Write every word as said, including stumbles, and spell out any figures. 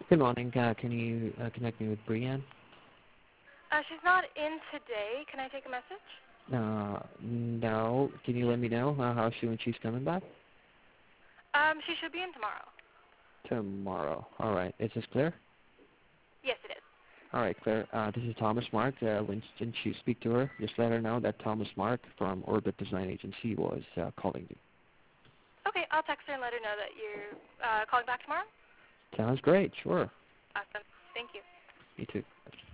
Good morning. Uh, can you uh, connect me with Brianne? Uh, she's not in today. Can I take a message? Uh, no. Can you let me know uh, how she when she's coming back? Um, she should be in tomorrow. Tomorrow. All right. Is this Claire? Yes, it is. All right, Claire. Uh, this is Thomas Mark. Uh, when, when you speak to her, just let her know that Thomas Mark from Orbit Design Agency was uh, calling you. Okay, I'll text her and let her know that you're uh, calling back tomorrow. Sounds great. Sure. Awesome. Thank you. You too.